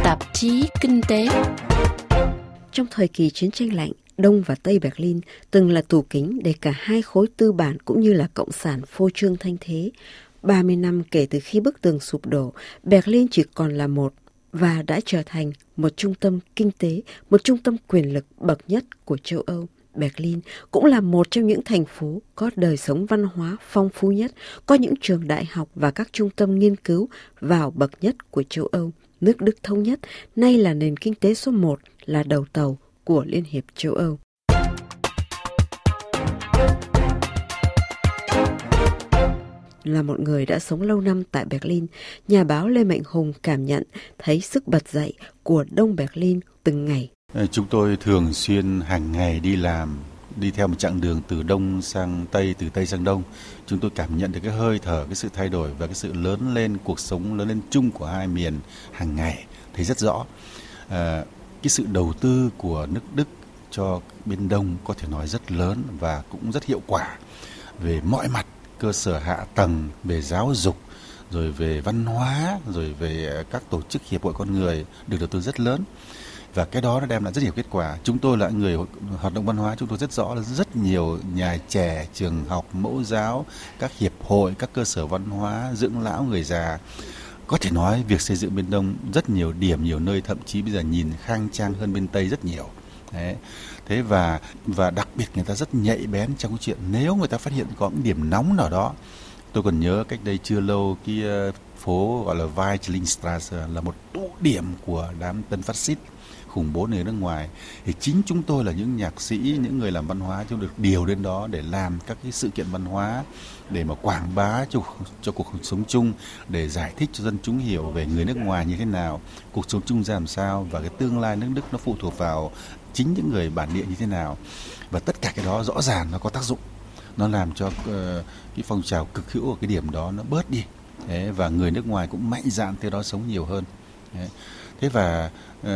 tạp chí kinh tế. Trong thời kỳ chiến tranh lạnh, Đông và Tây Berlin từng là tủ kính để cả hai khối tư bản cũng như là cộng sản phô trương thanh thế. 30 năm kể từ khi bức tường sụp đổ, Berlin chỉ còn là một và đã trở thành một trung tâm kinh tế, một trung tâm quyền lực bậc nhất của châu Âu. Berlin cũng là một trong những thành phố có đời sống văn hóa phong phú nhất, có những trường đại học và các trung tâm nghiên cứu vào bậc nhất của châu Âu. Nước Đức thống nhất, nay là nền kinh tế số 1, là đầu tàu của Liên hiệp châu Âu. Là một người đã sống lâu năm tại Berlin, nhà báo Lê Mạnh Hùng cảm nhận thấy sức bật dậy của Đông Berlin từng ngày. Chúng tôi thường xuyên hàng ngày đi làm, đi theo một chặng đường từ Đông sang Tây, từ Tây sang Đông. Chúng tôi cảm nhận được cái hơi thở, cái sự thay đổi và cái sự lớn lên, cuộc sống lớn lên chung của hai miền hàng ngày, thấy rất rõ. Cái sự đầu tư của nước Đức cho bên Đông có thể nói rất lớn và cũng rất hiệu quả về mọi mặt, cơ sở hạ tầng, về giáo dục, rồi về văn hóa, rồi về các tổ chức hiệp hội con người được đầu tư rất lớn. Và cái đó nó đem lại rất nhiều kết quả. Chúng tôi là người hoạt động văn hóa, chúng tôi rất rõ là rất nhiều nhà trẻ, trường học, mẫu giáo, các hiệp hội, các cơ sở văn hóa, dưỡng lão, người già. Có thể nói việc xây dựng bên Đông rất nhiều điểm, nhiều nơi thậm chí bây giờ nhìn khang trang hơn bên Tây rất nhiều. Đấy. Thế và đặc biệt người ta rất nhạy bén trong cái chuyện nếu người ta phát hiện có một điểm nóng nào đó. Tôi còn nhớ cách đây chưa lâu cái phố gọi là Weichlingstraße là một tụ điểm của đám tân phát xít khủng bố người nước ngoài, thì chính chúng tôi là những nhạc sĩ, những người làm văn hóa, chúng được điều đến đó để làm các cái sự kiện văn hóa, để mà quảng bá cho cuộc sống chung, để giải thích cho dân chúng hiểu về người nước ngoài như thế nào, cuộc sống chung ra làm sao, và cái tương lai nước Đức nó phụ thuộc vào chính những người bản địa như thế nào. Và tất cả cái đó rõ ràng nó có tác dụng, nó làm cho cái phong trào cực hữu ở cái điểm đó nó bớt đi. Thế, và người nước ngoài cũng mạnh dạn theo đó sống nhiều hơn. Thế và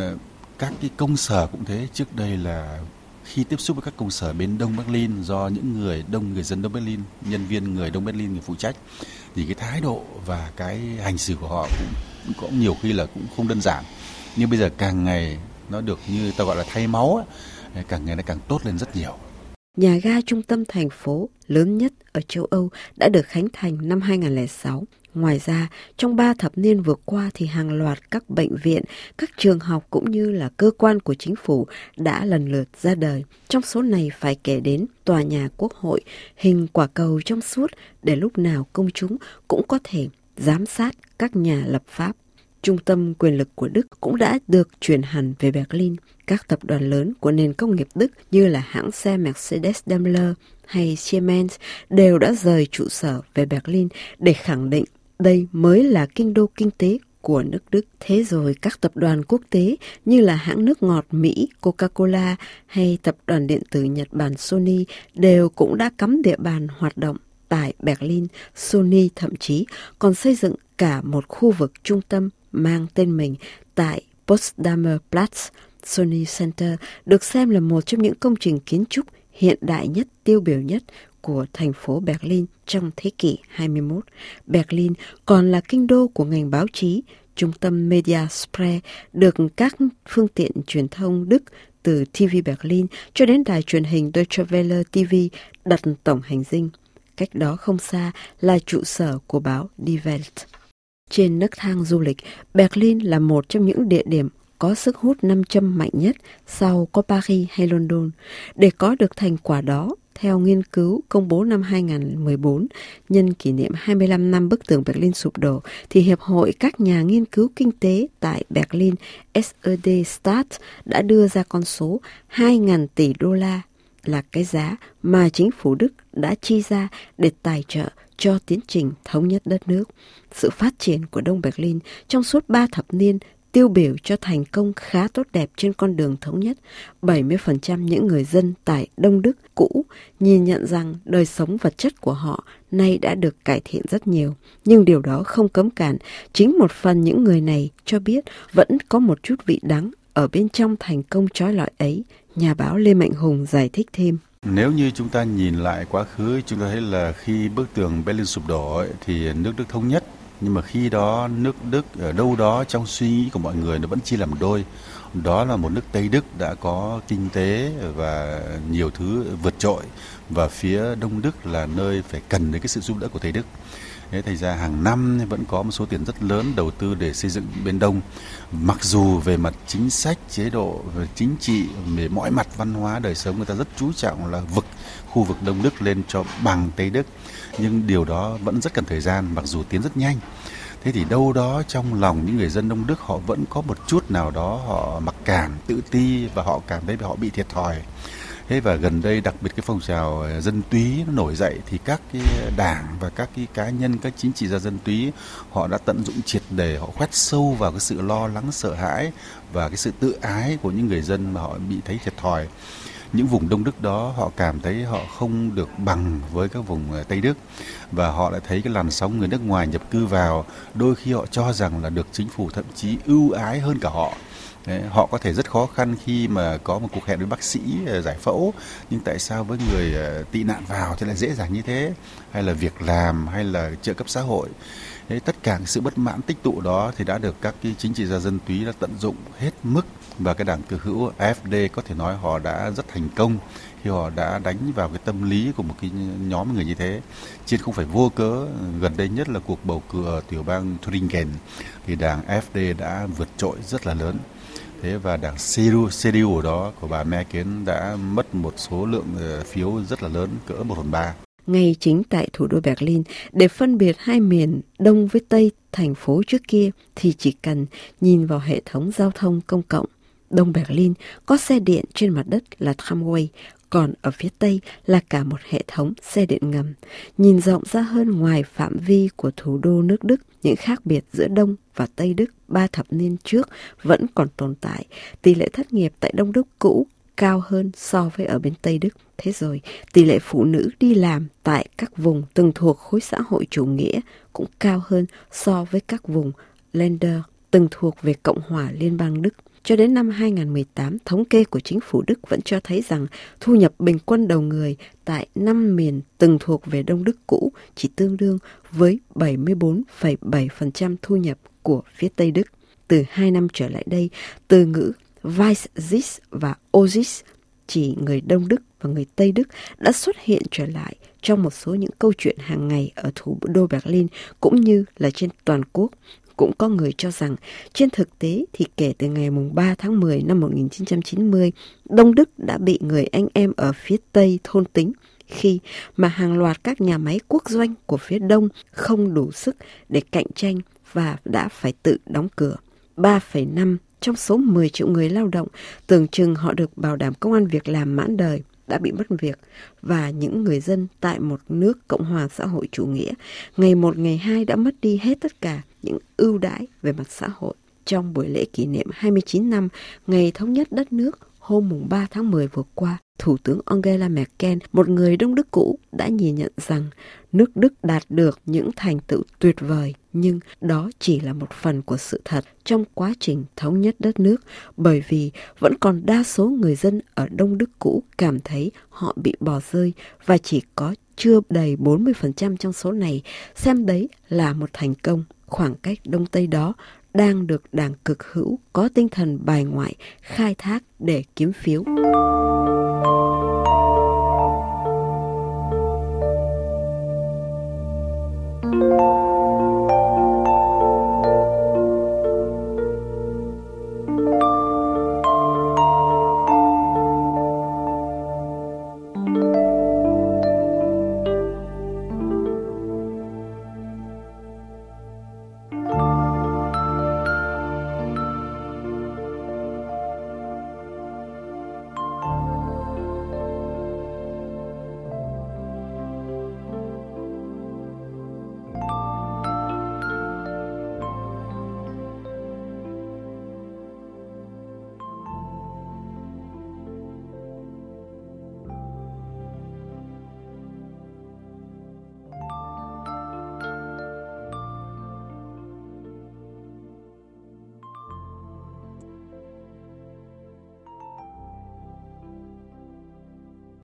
các cái công sở cũng thế. Trước đây là khi tiếp xúc với các công sở bên Đông Berlin do những người dân Đông Berlin, nhân viên người Đông Berlin người phụ trách, thì cái thái độ và cái hành xử của họ cũng nhiều khi là cũng không đơn giản. Nhưng bây giờ càng ngày nó được như ta gọi là thay máu, càng ngày nó càng tốt lên rất nhiều. Nhà ga trung tâm thành phố lớn nhất ở châu Âu đã được khánh thành năm 2006. Ngoài ra, trong 3 thập niên vừa qua thì hàng loạt các bệnh viện, các trường học cũng như là cơ quan của chính phủ đã lần lượt ra đời. Trong số này phải kể đến tòa nhà Quốc hội, hình quả cầu trong suốt để lúc nào công chúng cũng có thể giám sát các nhà lập pháp. Trung tâm quyền lực của Đức cũng đã được chuyển hẳn về Berlin. Các tập đoàn lớn của nền công nghiệp Đức như là hãng xe Mercedes-Daimler hay Siemens đều đã rời trụ sở về Berlin để khẳng định đây mới là kinh đô kinh tế của nước Đức. Thế rồi các tập đoàn quốc tế như là hãng nước ngọt Mỹ Coca-Cola hay tập đoàn điện tử Nhật Bản Sony đều cũng đã cắm địa bàn hoạt động tại Berlin. Sony thậm chí còn xây dựng cả một khu vực trung tâm mang tên mình tại Potsdamer Platz. Sony Center được xem là một trong những công trình kiến trúc hiện đại nhất, tiêu biểu nhất của thành phố Berlin trong thế kỷ 21. Berlin còn là kinh đô của ngành báo chí, trung tâm Media Spree được các phương tiện truyền thông Đức từ TV Berlin cho đến đài truyền hình Deutsche Welle TV đặt tổng hành dinh. Cách đó không xa là trụ sở của báo Die Welt. Trên nấc thang du lịch, Berlin là một trong những địa điểm có sức hút nam châm mạnh nhất sau có Paris hay London. Để có được thành quả đó, theo nghiên cứu công bố năm 2014, nhân kỷ niệm 25 năm bức tường Berlin sụp đổ, thì Hiệp hội các nhà nghiên cứu kinh tế tại Berlin SED Stat đã đưa ra con số 2.000 tỷ đô la là cái giá mà chính phủ Đức đã chi ra để tài trợ cho tiến trình thống nhất đất nước. Sự phát triển của Đông Berlin trong suốt 3 thập niên tiêu biểu cho thành công khá tốt đẹp trên con đường thống nhất. 70% những người dân tại Đông Đức cũ nhìn nhận rằng đời sống vật chất của họ nay đã được cải thiện rất nhiều. Nhưng điều đó không cấm cản, chính một phần những người này cho biết vẫn có một chút vị đắng ở bên trong thành công chói lọi ấy. Nhà báo Lê Mạnh Hùng giải thích thêm. Nếu như chúng ta nhìn lại quá khứ, chúng ta thấy là khi bức tường Berlin sụp đổ thì nước Đức thống nhất, Nhưng mà khi đó nước Đức ở đâu đó trong suy nghĩ của mọi người nó vẫn chia làm đôi. Đó là một nước Tây Đức đã có kinh tế và nhiều thứ vượt trội, và phía Đông Đức là nơi phải cần đến cái sự giúp đỡ của Tây Đức. Thế thành ra hàng năm vẫn có một số tiền rất lớn đầu tư để xây dựng bên Đông. Mặc dù về mặt chính sách, chế độ, về chính trị, về mọi mặt văn hóa đời sống người ta rất chú trọng là vực khu vực Đông Đức lên cho bằng Tây Đức. Nhưng điều đó vẫn rất cần thời gian, mặc dù tiến rất nhanh. Thế thì đâu đó trong lòng những người dân Đông Đức họ vẫn có một chút nào đó họ mặc cảm, tự ti, và họ cảm thấy họ bị thiệt thòi. Thế và gần đây đặc biệt cái phong trào dân túy nó nổi dậy, thì các cái đảng và các cái cá nhân, các chính trị gia dân túy họ đã tận dụng triệt để, họ khoét sâu vào cái sự lo lắng, sợ hãi và cái sự tự ái của những người dân mà họ bị thấy thiệt thòi. Những vùng Đông Đức đó họ cảm thấy họ không được bằng với các vùng Tây Đức, và họ lại thấy cái làn sóng người nước ngoài nhập cư vào, đôi khi họ cho rằng là được chính phủ thậm chí ưu ái hơn cả họ. Đấy, họ có thể rất khó khăn khi mà có một cuộc hẹn với bác sĩ giải phẫu, nhưng tại sao với người tị nạn vào thì lại dễ dàng như thế, hay là việc làm, hay là trợ cấp xã hội. Thế tất cả sự bất mãn tích tụ đó thì đã được các cái chính trị gia dân túy đã tận dụng hết mức, và cái đảng cực hữu AfD có thể nói họ đã rất thành công khi họ đã đánh vào cái tâm lý của một cái nhóm người như thế. Chứ không phải vô cớ, gần đây nhất là cuộc bầu cử ở tiểu bang Thuringen thì đảng AfD đã vượt trội rất là lớn. Thế và đảng CDU ở đó của bà Merkel đã mất một số lượng phiếu rất là lớn, cỡ 1/3. Ngay chính tại thủ đô Berlin, để phân biệt hai miền Đông với Tây thành phố trước kia thì chỉ cần nhìn vào hệ thống giao thông công cộng. Đông Berlin có xe điện trên mặt đất là tramway, còn ở phía Tây là cả một hệ thống xe điện ngầm. Nhìn rộng ra hơn ngoài phạm vi của thủ đô nước Đức, những khác biệt giữa Đông và Tây Đức 3 thập niên trước vẫn còn tồn tại. Tỷ lệ thất nghiệp tại Đông Đức cũ cao hơn so với ở bên Tây Đức. Thế rồi, tỷ lệ phụ nữ đi làm tại các vùng từng thuộc khối xã hội chủ nghĩa cũng cao hơn so với các vùng Länder từng thuộc về Cộng hòa Liên bang Đức. Cho đến năm 2018, thống kê của chính phủ Đức vẫn cho thấy rằng thu nhập bình quân đầu người tại 5 miền từng thuộc về Đông Đức cũ chỉ tương đương với 74,7% thu nhập của phía Tây Đức. Từ 2 năm trở lại đây, từ ngữ Weißsitz và Ossis chỉ người Đông Đức và người Tây Đức đã xuất hiện trở lại trong một số những câu chuyện hàng ngày ở thủ đô Berlin cũng như là trên toàn quốc. Cũng có người cho rằng trên thực tế thì kể từ ngày 3 tháng 10 năm 1990, Đông Đức đã bị người anh em ở phía Tây thôn tính khi mà hàng loạt các nhà máy quốc doanh của phía Đông không đủ sức để cạnh tranh và đã phải tự đóng cửa. 3,5 trong số 10 triệu người lao động tưởng chừng họ được bảo đảm công ăn việc làm mãn đời đã bị mất việc, và những người dân tại một nước Cộng hòa xã hội chủ nghĩa ngày một ngày hai đã mất đi hết tất cả những ưu đãi về mặt xã hội. Trong buổi lễ kỷ niệm 29 năm ngày thống nhất đất nước hôm 3 tháng 10 vừa qua, Thủ tướng Angela Merkel, một người Đông Đức cũ, đã nhìn nhận rằng nước Đức đạt được những thành tựu tuyệt vời, nhưng đó chỉ là một phần của sự thật trong quá trình thống nhất đất nước, bởi vì vẫn còn đa số người dân ở Đông Đức cũ cảm thấy họ bị bỏ rơi, và chỉ có chưa đầy 40% trong số này xem đấy là một thành công. Khoảng cách Đông Tây đó đang được đảng cực hữu có tinh thần bài ngoại khai thác để kiếm phiếu.